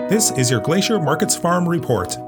This is your Glacier Markets Farm Report.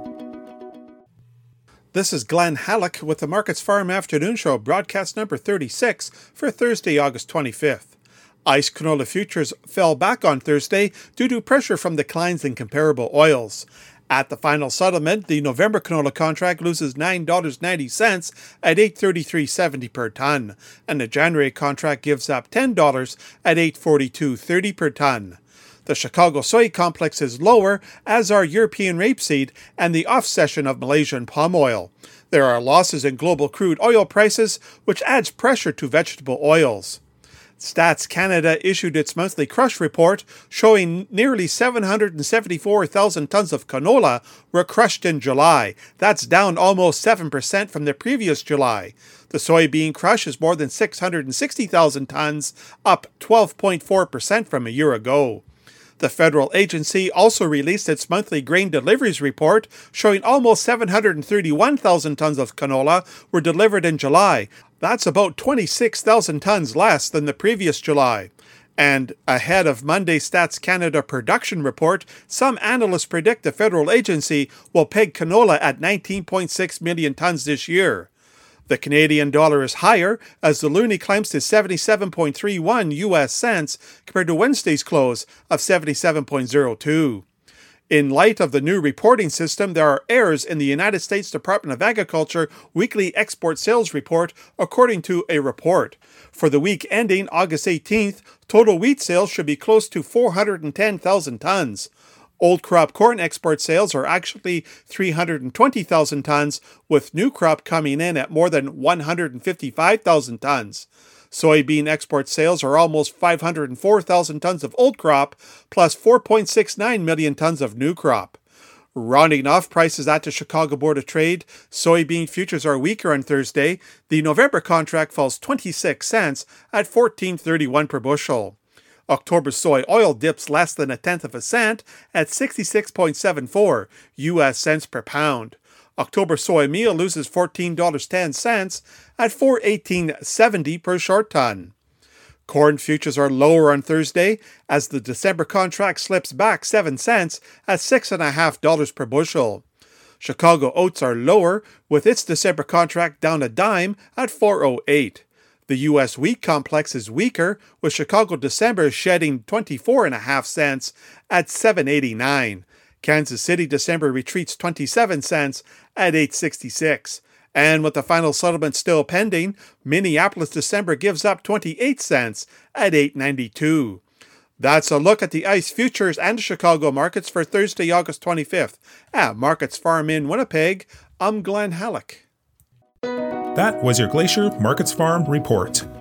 This is Glenn Halleck with the Markets Farm Afternoon Show, broadcast number 36 for Thursday, August 25th. ICE canola futures fell back on Thursday due to pressure from declines in comparable oils. At the final settlement, the November canola contract loses $9.90 at $8.3370 per ton, and the January contract gives up $10 at $8.4230 per ton. The Chicago soy complex is lower, as are European rapeseed and the off-session of Malaysian palm oil. There are losses in global crude oil prices, which adds pressure to vegetable oils. Stats Canada issued its monthly crush report, showing nearly 774,000 tons of canola were crushed in July. That's down almost 7% from the previous July. The soybean crush is more than 660,000 tons, up 12.4% from a year ago. The federal agency also released its monthly grain deliveries report, showing almost 731,000 tons of canola were delivered in July. That's about 26,000 tons less than the previous July. And ahead of Monday's Stats Canada production report, some analysts predict the federal agency will peg canola at 19.6 million tons this year. The Canadian dollar is higher as the loonie climbs to 77.31 US cents compared to Wednesday's close of 77.02. In light of the new reporting system, there are errors in the United States Department of Agriculture weekly export sales report, according to a report. For the week ending August 18th, total wheat sales should be close to 410,000 tons. Old crop corn export sales are actually 320,000 tons, with new crop coming in at more than 155,000 tons. Soybean export sales are almost 504,000 tons of old crop, plus 4.69 million tons of new crop. Rounding off prices at the Chicago Board of Trade, soybean futures are weaker on Thursday. The November contract falls 26 cents at $14.31 per bushel. October soy oil dips less than 1/10 of a cent at 66.74 US cents per pound. October soy meal loses $14.10 at $4.1870 per short ton. Corn futures are lower on Thursday as the December contract slips back 7 cents at $6.50 per bushel. Chicago oats are lower, with its December contract down a dime at $4.08. The U.S. wheat complex is weaker, with Chicago December shedding 24.5 cents at $7.89. Kansas City December retreats 27 cents at $8.66. And with the final settlement still pending, Minneapolis December gives up 28 cents at $8.92. That's a look at the ICE futures and Chicago markets for Thursday, August 25th. At Markets Farm in Winnipeg, I'm Glenn Halleck. That was your Glacier Markets Farm Report.